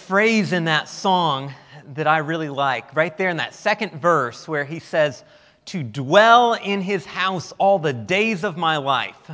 phrase in that song that I really like, right there in that second verse where he says, "To dwell in his house all the days of my life."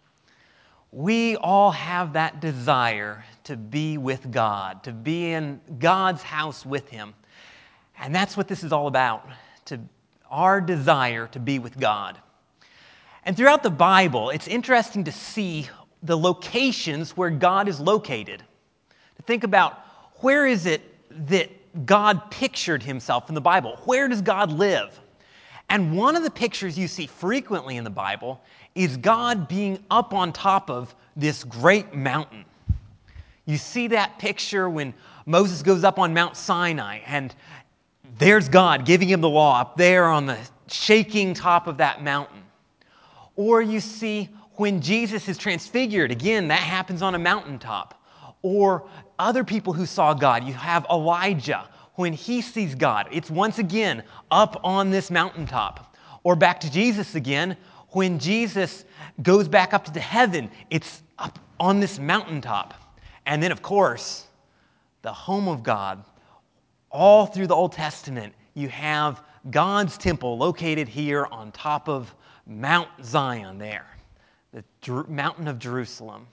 We all have that desire to be with God, to be in God's house with him. And that's what this is all about, our desire to be with God. And throughout the Bible, it's interesting to see the locations where God is located. To think about, where is it that God pictured himself in the Bible? Where does God live? And one of the pictures you see frequently in the Bible is God being up on top of this great mountain. You see that picture when Moses goes up on Mount Sinai, and there's God giving him the law up there on the shaking top of that mountain. Or you see when Jesus is transfigured, again, that happens on a mountaintop. Or other people who saw God, you have Elijah. When he sees God, it's once again up on this mountaintop. Or back to Jesus again, when Jesus goes back up to heaven, it's up on this mountaintop. And then, of course, the home of God. All through the Old Testament, you have God's temple located here on top of Mount Zion there, the mountain of Jerusalem.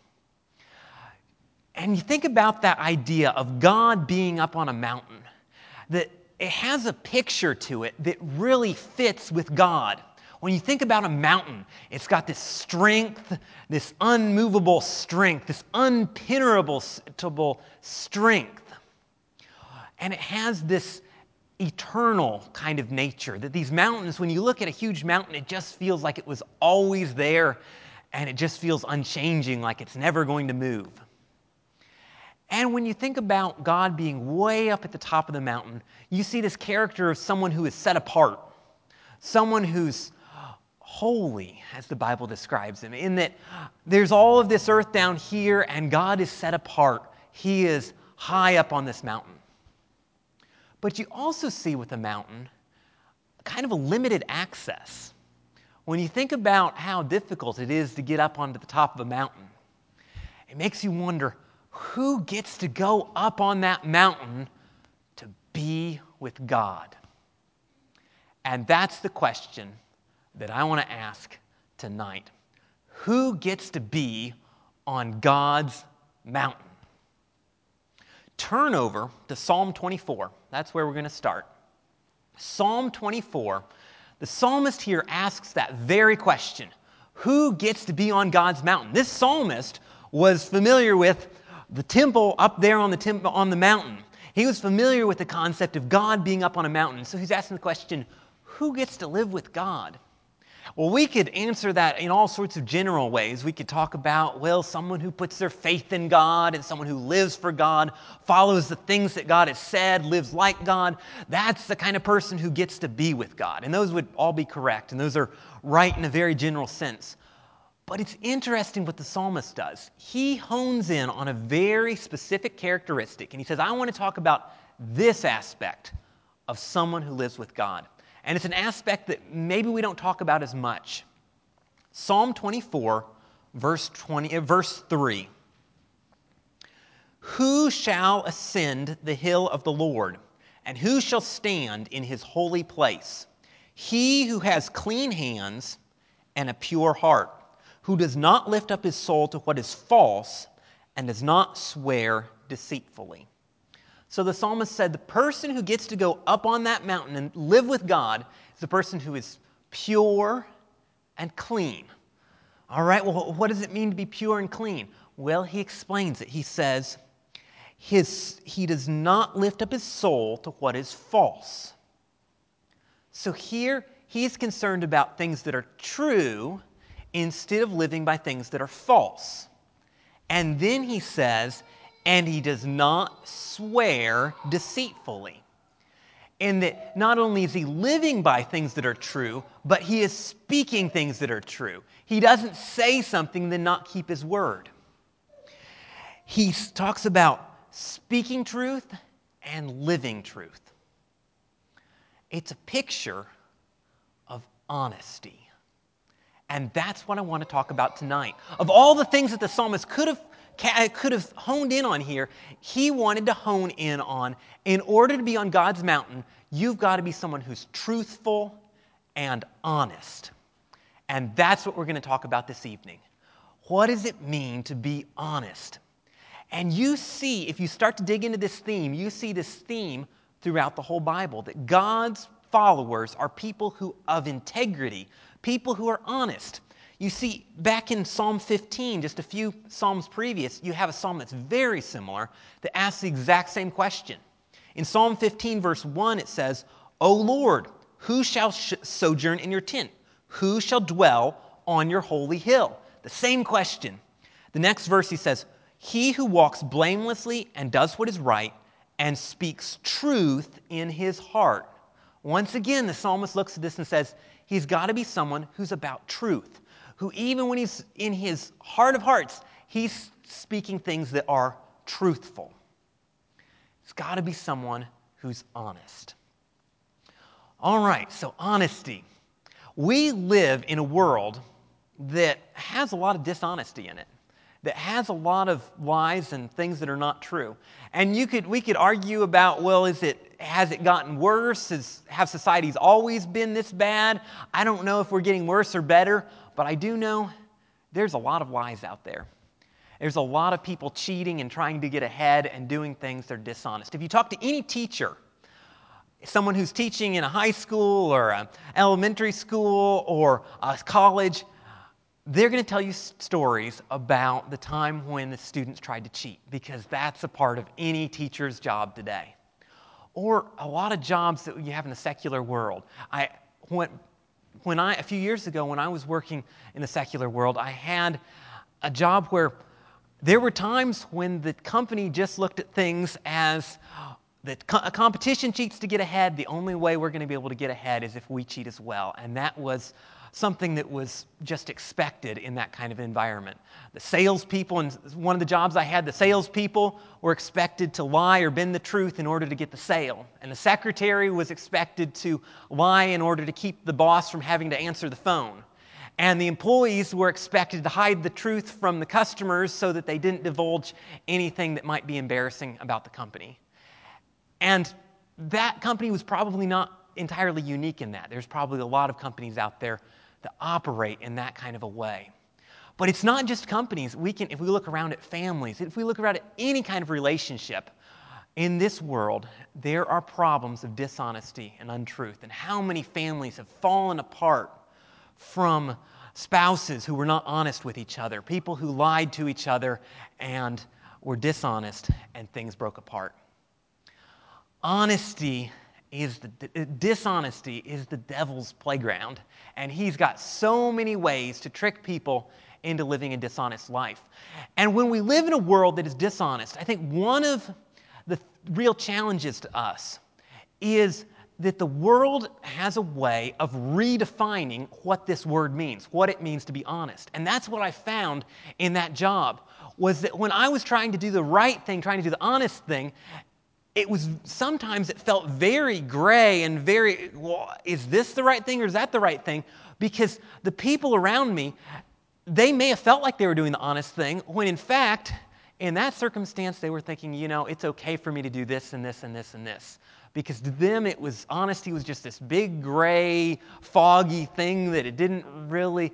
And you think about that idea of God being up on a mountain, that it has a picture to it that really fits with God. When you think about a mountain, it's got this strength, this unmovable strength, this unpenetrable strength. And it has this eternal kind of nature, that these mountains, when you look at a huge mountain, it just feels like it was always there, and it just feels unchanging, like it's never going to move. And when you think about God being way up at the top of the mountain, you see this character of someone who is set apart, someone who's holy, as the Bible describes him, in that there's all of this earth down here, and God is set apart. He is high up on this mountain. But you also see with a mountain kind of a limited access. When you think about how difficult it is to get up onto the top of a mountain, it makes you wonder, who gets to go up on that mountain to be with God? And that's the question that I want to ask tonight. Who gets to be on God's mountain? Turn over to Psalm 24. That's where we're going to start. Psalm 24, the psalmist here asks that very question. Who gets to be on God's mountain? This psalmist was familiar with the temple up there on the mountain. He was familiar with the concept of God being up on a mountain. So he's asking the question, who gets to live with God? Well, we could answer that in all sorts of general ways. We could talk about, someone who puts their faith in God and someone who lives for God, follows the things that God has said, lives like God. That's the kind of person who gets to be with God. And those would all be correct, and those are right in a very general sense. But it's interesting what the psalmist does. He hones in on a very specific characteristic, and he says, I want to talk about this aspect of someone who lives with God. And it's an aspect that maybe we don't talk about as much. Psalm 24, verse 3. Who shall ascend the hill of the Lord, and who shall stand in his holy place? He who has clean hands and a pure heart, who does not lift up his soul to what is false, and does not swear deceitfully. So the psalmist said the person who gets to go up on that mountain and live with God is the person who is pure and clean. All right, well, what does it mean to be pure and clean? Well, he explains it. He says, he does not lift up his soul to what is false. So here, he's concerned about things that are true instead of living by things that are false. And then he says, and he does not swear deceitfully. And that not only is he living by things that are true, but he is speaking things that are true. He doesn't say something then not keep his word. He talks about speaking truth and living truth. It's a picture of honesty. And that's what I want to talk about tonight. Of all the things that the psalmist could have could have honed in on here, he wanted to hone in on, in order to be on God's mountain, you've got to be someone who's truthful and honest. And that's what we're going to talk about this evening. What does it mean to be honest? And you see, if you start to dig into this theme, you see this theme throughout the whole Bible, that God's followers are people who of integrity, people who are honest. You see, back in Psalm 15, just a few Psalms previous, you have a psalm that's very similar that asks the exact same question. In Psalm 15, verse 1, it says, O Lord, who shall sojourn in your tent? Who shall dwell on your holy hill? The same question. The next verse he says, he who walks blamelessly and does what is right and speaks truth in his heart. Once again, the psalmist looks at this and says, he's got to be someone who's about truth, who even when he's in his heart of hearts, he's speaking things that are truthful. It's got to be someone who's honest. All right, so honesty. We live in a world that has a lot of dishonesty in it, that has a lot of lies and things that are not true. And we could argue about, well, has it gotten worse? Have societies always been this bad? I don't know if we're getting worse or better, but I do know there's a lot of lies out there. There's a lot of people cheating and trying to get ahead and doing things that are dishonest. If you talk to any teacher, someone who's teaching in a high school or an elementary school or a college, they're going to tell you stories about the time when the students tried to cheat, because that's a part of any teacher's job today. Or a lot of jobs that you have in the secular world. A few years ago, when I was working in the secular world, I had a job where there were times when the company just looked at things as a competition cheats to get ahead. The only way we're going to be able to get ahead is if we cheat as well. And that was something that was just expected in that kind of environment. The salespeople, and one of the jobs I had, the salespeople were expected to lie or bend the truth in order to get the sale. And the secretary was expected to lie in order to keep the boss from having to answer the phone. And the employees were expected to hide the truth from the customers so that they didn't divulge anything that might be embarrassing about the company. And that company was probably not entirely unique in that. There's probably a lot of companies out there that operate in that kind of a way. But it's not just companies. If we look around at families, if we look around at any kind of relationship in this world, there are problems of dishonesty and untruth. And how many families have fallen apart from spouses who were not honest with each other, people who lied to each other and were dishonest, and things broke apart. Dishonesty is the devil's playground, and he's got so many ways to trick people into living a dishonest life. And when we live in a world that is dishonest, I think one of the real challenges to us is that the world has a way of redefining what this word means, what it means to be honest. And that's what I found in that job, was that when I was trying to do the right thing, trying to do the honest thing, sometimes it felt very gray and very, well, is this the right thing or is that the right thing? Because the people around me, they may have felt like they were doing the honest thing, when in fact, in that circumstance, they were thinking, it's okay for me to do this and this and this and this. Because to them, honesty was just this big, gray, foggy thing that it didn't really,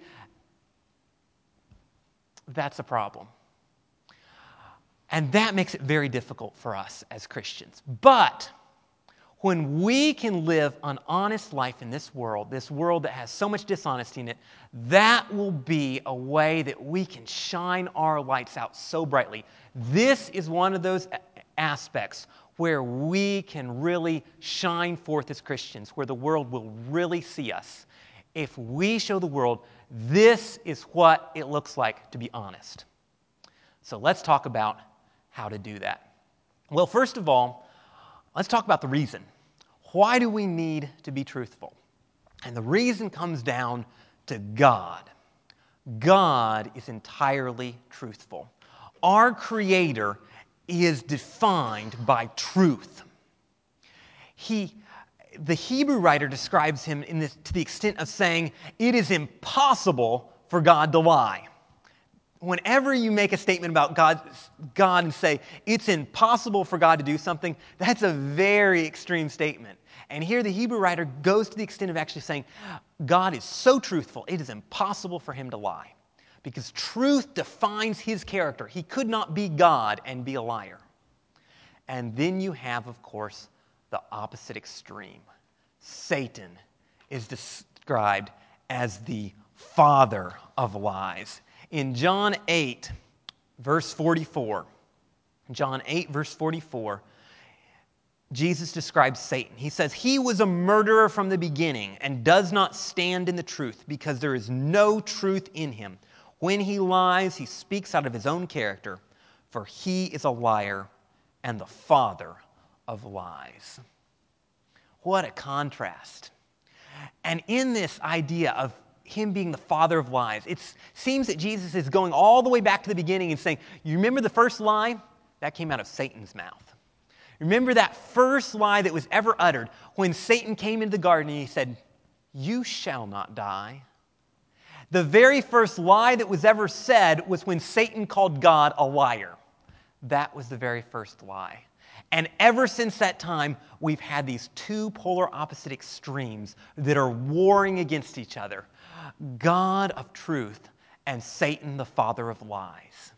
that's a problem. And that makes it very difficult for us as Christians. But when we can live an honest life in this world that has so much dishonesty in it, that will be a way that we can shine our lights out so brightly. This is one of those aspects where we can really shine forth as Christians, where the world will really see us. If we show the world, this is what it looks like to be honest. So let's talk about how to do that. Well, first of all, let's talk about the reason. Why do we need to be truthful? And the reason comes down to God. God is entirely truthful. Our Creator is defined by truth. The Hebrew writer describes him to the extent of saying, it is impossible for God to lie. whenever you make a statement about God and say it's impossible for God to do something, that's a very extreme statement. And here the Hebrew writer goes to the extent of actually saying God is so truthful, it is impossible for him to lie. Because truth defines his character. He could not be God and be a liar. And then you have, of course, the opposite extreme. Satan is described as the father of lies. In John 8, verse 44, Jesus describes Satan. He says, "He was a murderer from the beginning and does not stand in the truth because there is no truth in him. When he lies, he speaks out of his own character, for he is a liar and the father of lies." What a contrast. And in this idea of him being the father of lies, it seems that Jesus is going all the way back to the beginning and saying, you remember the first lie? That came out of Satan's mouth. Remember that first lie that was ever uttered when Satan came into the garden and he said, "You shall not die." The very first lie that was ever said was when Satan called God a liar. That was the very first lie. And ever since that time, we've had these two polar opposite extremes that are warring against each other. God of truth and Satan, the father of lies.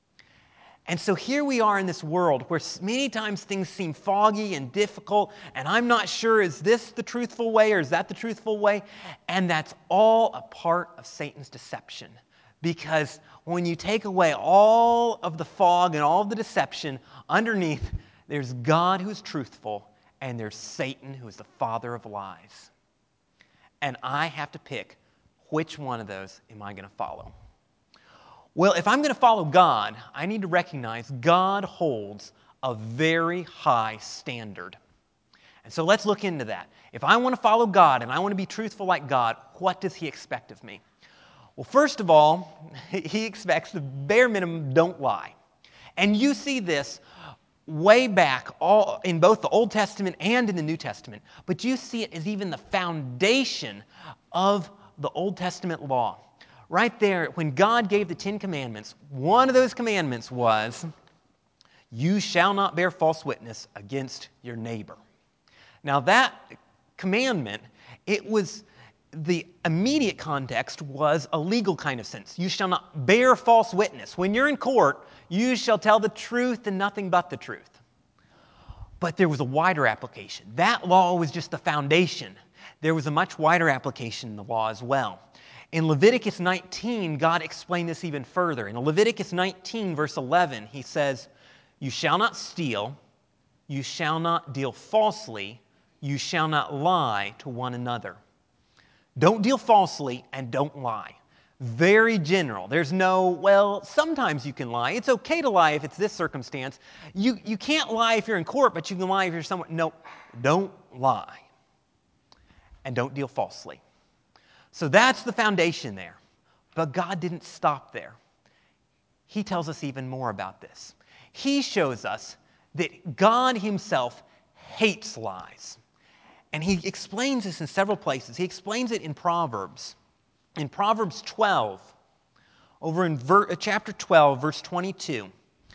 And so here we are in this world where many times things seem foggy and difficult, and I'm not sure, is this the truthful way or is that the truthful way? And that's all a part of Satan's deception. Because when you take away all of the fog and all of the deception, underneath there's God who's truthful and there's Satan who is the father of lies. And I have to pick which one of those am I going to follow. Well, if I'm going to follow God, I need to recognize God holds a very high standard. And so let's look into that. If I want to follow God and I want to be truthful like God, what does he expect of me? Well, first of all, he expects the bare minimum, don't lie. And you see this way back in both the Old Testament and in the New Testament. But you see it as even the foundation of the Old Testament law. Right there, when God gave the 10 Commandments, one of those commandments was, "You shall not bear false witness against your neighbor." Now that commandment, the immediate context was a legal kind of sense. You shall not bear false witness. When you're in court, you shall tell the truth and nothing but the truth. But there was a wider application. That law was just the foundation. There was a much wider application in the law as well. In Leviticus 19, God explained this even further. In Leviticus 19, verse 11, he says, "You shall not steal, you shall not deal falsely, you shall not lie to one another." Don't deal falsely and don't lie. Very general. There's no, well, sometimes you can lie. It's okay to lie if it's this circumstance. You can't lie if you're in court, but you can lie if you're somewhere. No, don't lie. And don't deal falsely. So that's the foundation there. But God didn't stop there. He tells us even more about this. He shows us that God himself hates lies. And he explains this in several places. He explains it in Proverbs. In Proverbs 12, over in chapter 12, verse 22,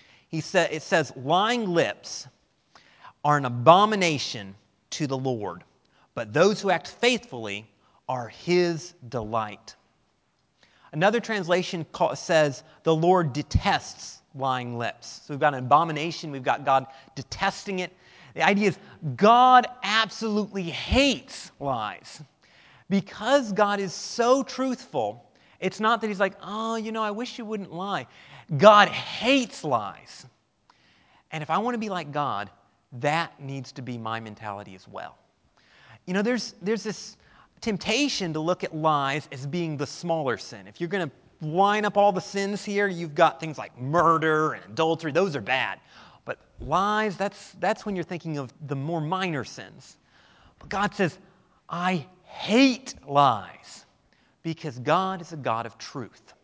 it says, "Lying lips are an abomination to the Lord, but those who act faithfully are his delight." Another translation says, "The Lord detests lying lips." So we've got an abomination, we've got God detesting it. The idea is God absolutely hates lies. Because God is so truthful, it's not that he's like, "Oh, I wish you wouldn't lie." God hates lies. And if I want to be like God, that needs to be my mentality as well. There's this temptation to look at lies as being the smaller sin. If you're going to line up all the sins here, you've got things like murder and adultery. Those are bad. But lies, that's when you're thinking of the more minor sins. But God says, "I hate lies," because God is a God of truth.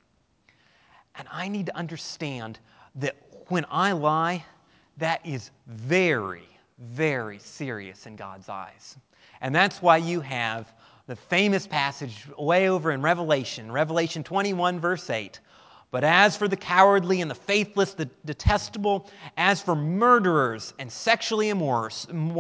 And I need to understand that when I lie, that is very, very serious in God's eyes. And that's why you have the famous passage way over in Revelation 21, verse 8. But as for the cowardly and the faithless, the detestable, as for murderers and sexually immoral,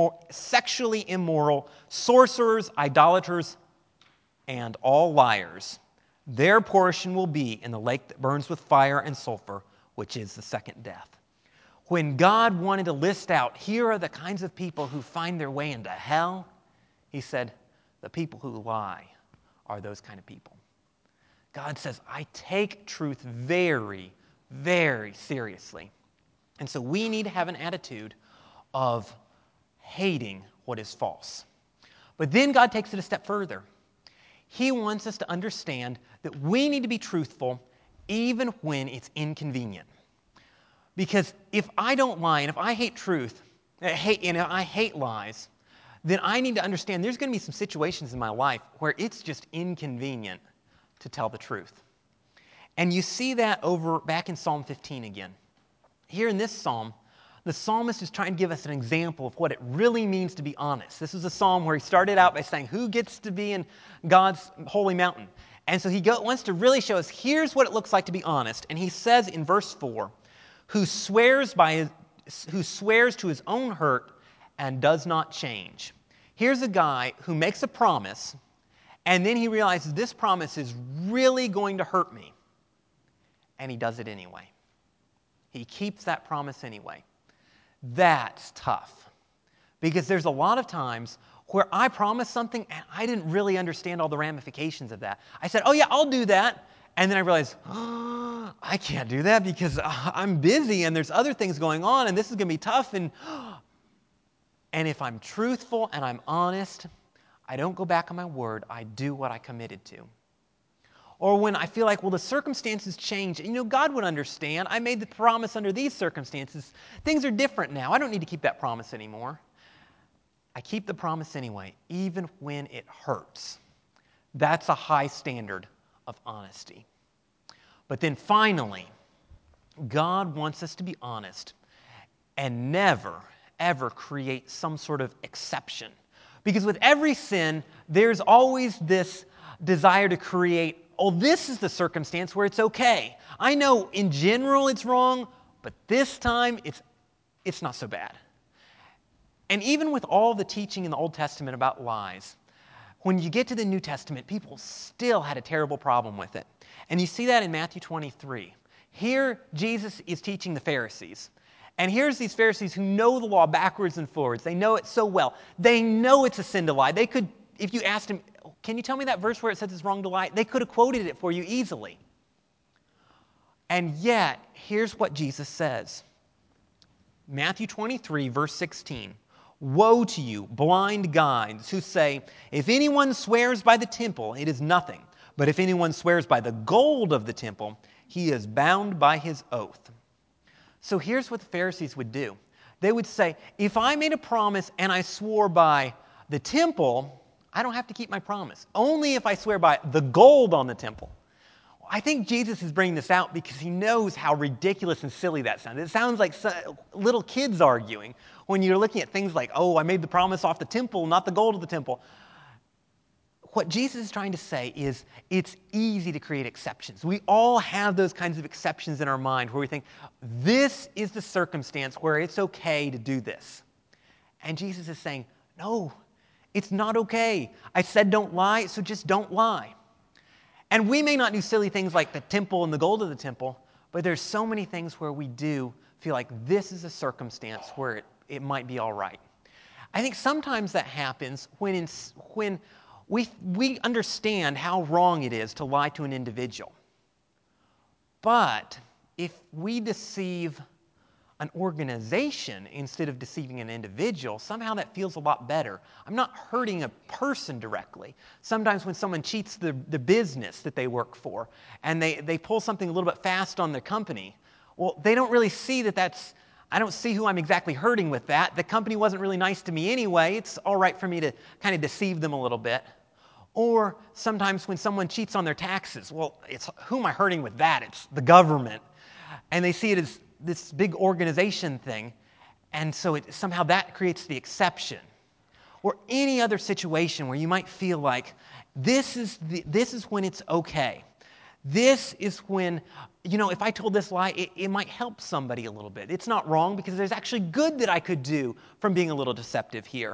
sorcerers, idolaters, and all liars, their portion will be in the lake that burns with fire and sulfur, which is the second death. When God wanted to list out, here are the kinds of people who find their way into hell, he said, the people who lie are those kind of people. God says, I take truth very, very seriously. And so we need to have an attitude of hating what is false. But then God takes it a step further. He wants us to understand that we need to be truthful even when it's inconvenient. Because if I don't lie, and if I hate truth, and I hate lies, then I need to understand there's going to be some situations in my life where it's just inconvenient to tell the truth. And you see that back in Psalm 15 again. Here in this psalm, the psalmist is trying to give us an example of what it really means to be honest. This was a psalm where he started out by saying, who gets to be in God's holy mountain? And so he wants to really show us, here's what it looks like to be honest. And he says in verse 4, who swears to his own hurt and does not change. Here's a guy who makes a promise, and then he realizes this promise is really going to hurt me. And he does it anyway. He keeps that promise anyway. That's tough. Because there's a lot of times where I promised something and I didn't really understand all the ramifications of that. I said, oh yeah, I'll do that. And then I realized, oh, I can't do that because I'm busy and there's other things going on and this is going to be tough. And if I'm truthful and I'm honest, I don't go back on my word. I do what I committed to. Or when I feel like, well, the circumstances change. And, God would understand. I made the promise under these circumstances. Things are different now. I don't need to keep that promise anymore. I keep the promise anyway, even when it hurts. That's a high standard of honesty. But then finally, God wants us to be honest and never, ever create some sort of exception. Because with every sin, there's always this desire to create, oh, this is the circumstance where it's okay. I know in general it's wrong, but this time it's not so bad. And even with all the teaching in the Old Testament about lies, when you get to the New Testament, people still had a terrible problem with it. And you see that in Matthew 23. Here, Jesus is teaching the Pharisees. And here's these Pharisees who know the law backwards and forwards. They know it so well. They know it's a sin to lie. They could, if you asked them, can you tell me that verse where it says it's wrong to lie? They could have quoted it for you easily. And yet, here's what Jesus says. Matthew 23, verse 16. Woe to you, blind guides, who say, if anyone swears by the temple, it is nothing. But if anyone swears by the gold of the temple, he is bound by his oath. So here's what the Pharisees would do. They would say, if I made a promise and I swore by the temple, I don't have to keep my promise. Only if I swear by the gold on the temple. I think Jesus is bringing this out because he knows how ridiculous and silly that sounds. It sounds like little kids arguing when you're looking at things like, oh, I made the promise off the temple, not the gold of the temple. What Jesus is trying to say is it's easy to create exceptions. We all have those kinds of exceptions in our mind where we think, this is the circumstance where it's okay to do this. And Jesus is saying, no, it's not okay. I said don't lie, so just don't lie. And we may not do silly things like the temple and the gold of the temple, but there's so many things where we do feel like this is a circumstance where it might be all right. I think sometimes that happens when we understand how wrong it is to lie to an individual. But if we deceive an organization instead of deceiving an individual, somehow that feels a lot better. I'm not hurting a person directly. Sometimes when someone cheats the business that they work for and they pull something a little bit fast on their company, well, they don't really see I don't see who I'm exactly hurting with that. The company wasn't really nice to me anyway. It's all right for me to kind of deceive them a little bit. Or sometimes when someone cheats on their taxes, well, who am I hurting with that? It's the government. And they see it as this big organization thing, and so somehow that creates the exception. Or any other situation where you might feel like this is when it's okay. This is when if I told this lie, it might help somebody a little bit. It's not wrong because there's actually good that I could do from being a little deceptive here.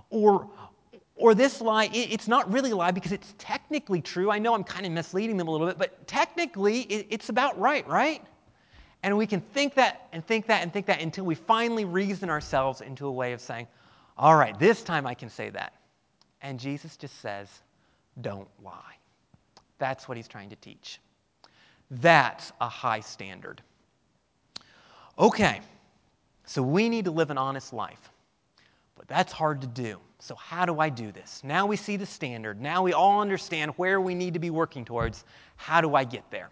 Or this lie, it's not really a lie because it's technically true. I know I'm kind of misleading them a little bit, but technically it's about right? And we can think that and think that and think that until we finally reason ourselves into a way of saying, all right, this time I can say that. And Jesus just says, don't lie. That's what he's trying to teach. That's a high standard. Okay, so we need to live an honest life. But that's hard to do. So how do I do this? Now we see the standard. Now we all understand where we need to be working towards. How do I get there?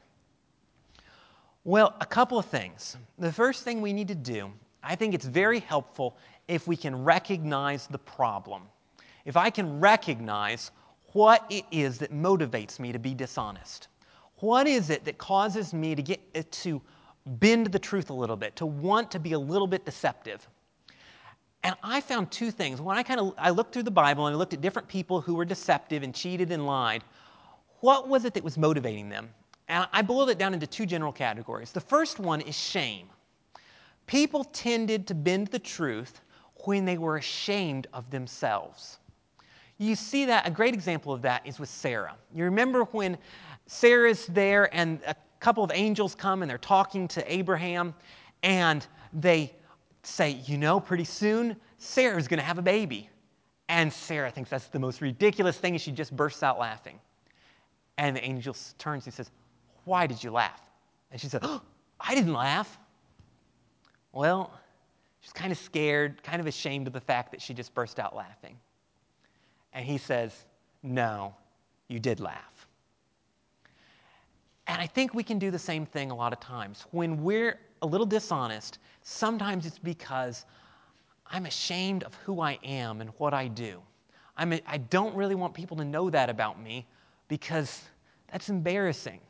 Well, a couple of things. The first thing we need to do, I think it's very helpful if we can recognize the problem. If I can recognize what it is that motivates me to be dishonest. What is it that causes me to bend the truth a little bit, to want to be a little bit deceptive? And I found two things. When I looked through the Bible and I looked at different people who were deceptive and cheated and lied, what was it that was motivating them? And I boiled it down into two general categories. The first one is shame. People tended to bend the truth when they were ashamed of themselves. You see that, a great example of that is with Sarah. You remember when Sarah's there and a couple of angels come and they're talking to Abraham and they say, pretty soon Sarah's going to have a baby. And Sarah thinks that's the most ridiculous thing and she just bursts out laughing. And the angel turns and says, why did you laugh? And she said, I didn't laugh. Well, she's kind of scared, kind of ashamed of the fact that she just burst out laughing. And he says, no, you did laugh. And I think we can do the same thing a lot of times. When we're a little dishonest, sometimes it's because I'm ashamed of who I am and what I do. I don't really want people to know that about me because that's embarrassing.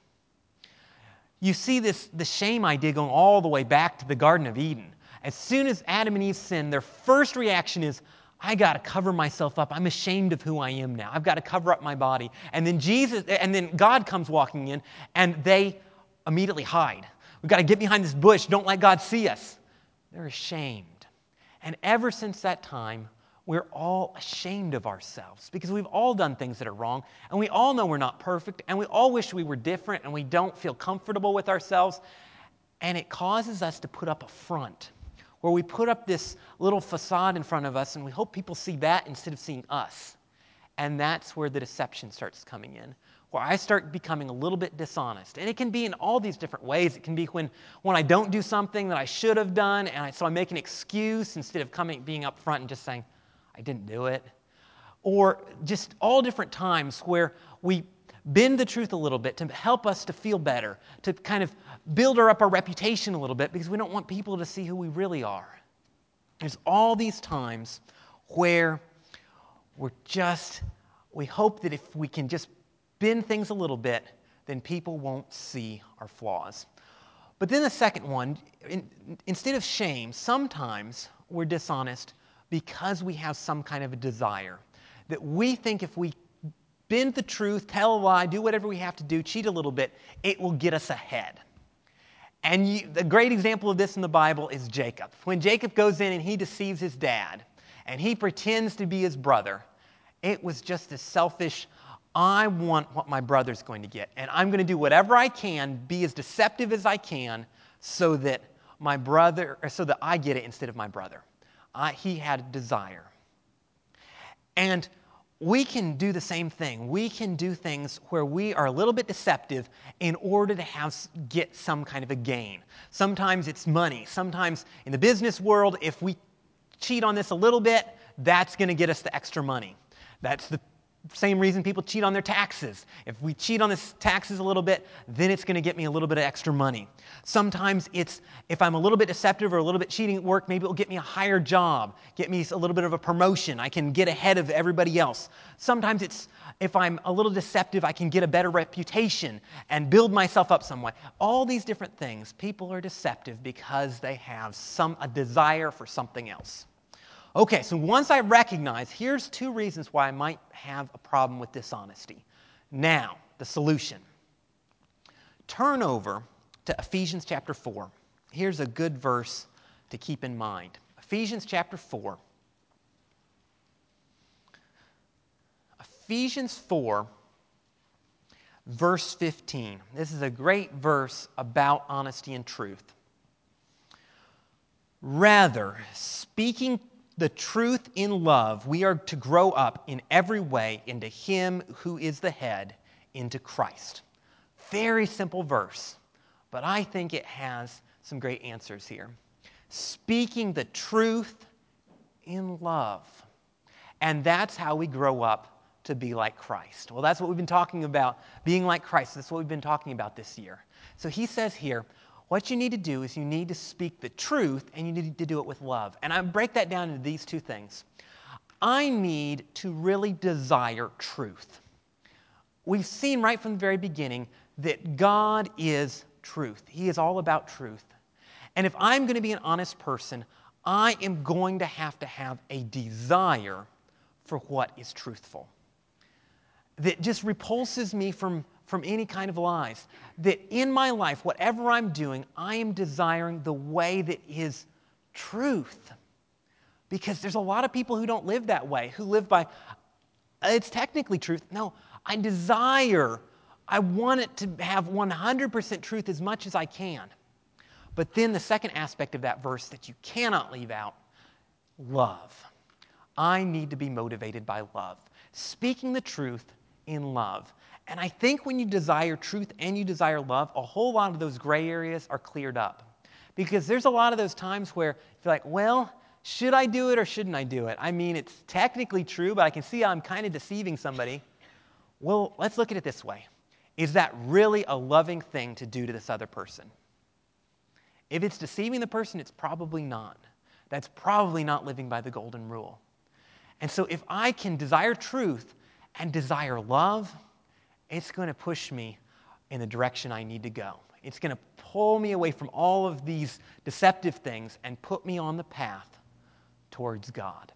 You see the shame idea going all the way back to the Garden of Eden. As soon as Adam and Eve sinned, their first reaction is, I got to cover myself up. I'm ashamed of who I am now. I've got to cover up my body. And then God comes walking in, and they immediately hide. We've got to get behind this bush. Don't let God see us. They're ashamed. And ever since that time, we're all ashamed of ourselves because we've all done things that are wrong, and we all know we're not perfect, and we all wish we were different, and we don't feel comfortable with ourselves. And it causes us to put up a front where we put up this little facade in front of us and we hope people see that instead of seeing us. And that's where the deception starts coming in, where I start becoming a little bit dishonest. And it can be in all these different ways. It can be when I don't do something that I should have done, and so I make an excuse instead of being up front and just saying, I didn't do it. Or just all different times where we bend the truth a little bit to help us to feel better, to kind of build up our reputation a little bit because we don't want people to see who we really are. There's all these times where we hope that if we can just bend things a little bit, then people won't see our flaws. But then the second one, instead of shame, sometimes we're dishonest because we have some kind of a desire that we think if we bend the truth, tell a lie, do whatever we have to do, cheat a little bit, it will get us ahead. And the great example of this in the Bible is Jacob. When Jacob goes in and he deceives his dad, and he pretends to be his brother, it was just this selfish, I want what my brother's going to get, and I'm going to do whatever I can, be as deceptive as I can, so that I get it instead of my brother. He had a desire. And we can do the same thing. We can do things where we are a little bit deceptive in order to get some kind of a gain. Sometimes it's money. Sometimes in the business world, if we cheat on this a little bit, that's going to get us the extra money. That's the same reason people cheat on their taxes. If we cheat on the taxes a little bit, then it's going to get me a little bit of extra money. Sometimes it's, if I'm a little bit deceptive or a little bit cheating at work, maybe it'll get me a higher job, get me a little bit of a promotion. I can get ahead of everybody else. Sometimes it's, if I'm a little deceptive, I can get a better reputation and build myself up some way. All these different things, people are deceptive because they have a desire for something else. Okay, so once I recognize, here's two reasons why I might have a problem with dishonesty. Now, the solution. Turn over to Ephesians chapter 4. Here's a good verse to keep in mind. Ephesians chapter 4. Ephesians 4, verse 15. This is a great verse about honesty and truth. Rather, speaking the truth in love, we are to grow up in every way into Him who is the head, into Christ. Very simple verse, but I think it has some great answers here. Speaking the truth in love. And that's how we grow up to be like Christ. Well, that's what we've been talking about, being like Christ. That's what we've been talking about this year. So he says here, what you need to do is you need to speak the truth, and you need to do it with love. And I break that down into these two things. I need to really desire truth. We've seen right from the very beginning that God is truth. He is all about truth. And if I'm going to be an honest person, I am going to have a desire for what is truthful. That just repulses me from any kind of lies. That in my life, whatever I'm doing, I am desiring the way that is truth. Because there's a lot of people who don't live that way, who live by, it's technically truth. No, I want it to have 100% truth as much as I can. But then the second aspect of that verse that you cannot leave out, love. I need to be motivated by love. Speaking the truth in love. And I think when you desire truth and you desire love, a whole lot of those gray areas are cleared up. Because there's a lot of those times where you're like, well, should I do it or shouldn't I do it? I mean, it's technically true, but I can see how I'm kind of deceiving somebody. Well, let's look at it this way. Is that really a loving thing to do to this other person? If it's deceiving the person, it's probably not. That's probably not living by the golden rule. And so if I can desire truth and desire love, it's going to push me in the direction I need to go. It's going to pull me away from all of these deceptive things and put me on the path towards God.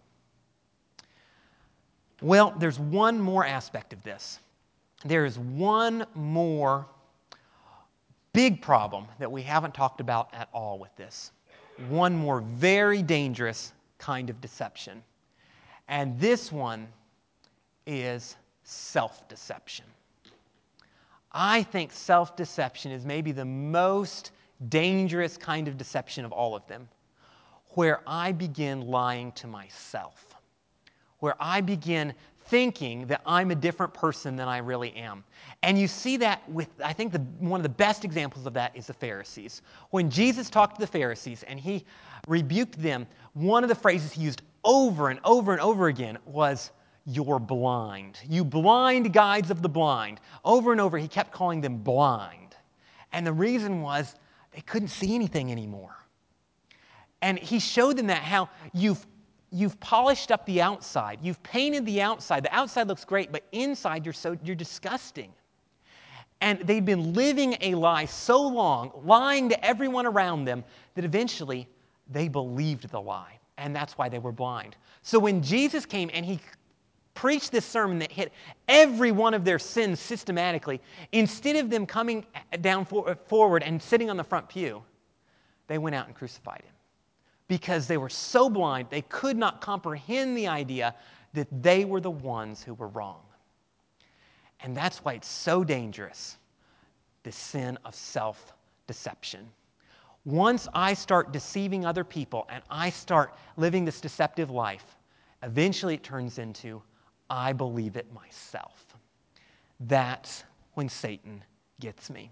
Well, there's one more aspect of this. There is one more big problem that we haven't talked about at all with this. One more very dangerous kind of deception. And this one is self-deception. I think self-deception is maybe the most dangerous kind of deception of all of them, where I begin lying to myself, where I begin thinking that I'm a different person than I really am. And you see that with, I think one of the best examples of that is the Pharisees. When Jesus talked to the Pharisees and he rebuked them, one of the phrases he used over and over and over again was, "You're blind. You blind guides of the blind." Over and over, he kept calling them blind. And the reason was they couldn't see anything anymore. And he showed them that how you've polished up the outside. You've painted the outside. The outside looks great, but inside you're disgusting. And they'd been living a lie so long, lying to everyone around them, that eventually they believed the lie. And that's why they were blind. So when Jesus came and he preached this sermon that hit every one of their sins systematically, instead of them coming down forward and sitting on the front pew, they went out and crucified him. Because they were so blind, they could not comprehend the idea that they were the ones who were wrong. And that's why it's so dangerous, the sin of self-deception. Once I start deceiving other people and I start living this deceptive life, eventually it turns into, I believe it myself. That's when Satan gets me.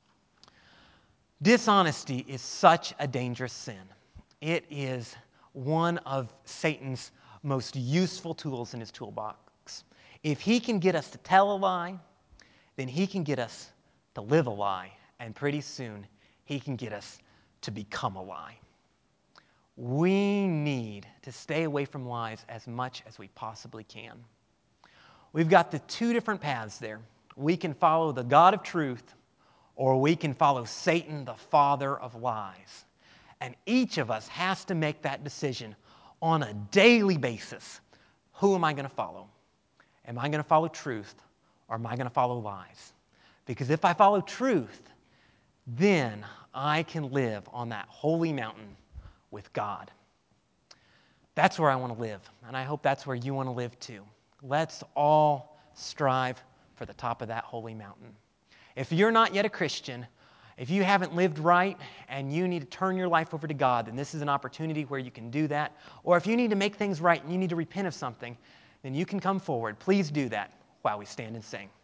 Dishonesty is such a dangerous sin. It is one of Satan's most useful tools in his toolbox. If he can get us to tell a lie, then he can get us to live a lie, and pretty soon he can get us to become a lie. We need to stay away from lies as much as we possibly can. We've got the two different paths there. We can follow the God of truth, or we can follow Satan, the father of lies. And each of us has to make that decision on a daily basis. Who am I going to follow? Am I going to follow truth, or am I going to follow lies? Because if I follow truth, then I can live on that holy mountain with God. That's where I want to live, and I hope that's where you want to live too. Let's all strive for the top of that holy mountain. If you're not yet a Christian, if you haven't lived right and you need to turn your life over to God, then this is an opportunity where you can do that. Or if you need to make things right and you need to repent of something, then you can come forward. Please do that while we stand and sing.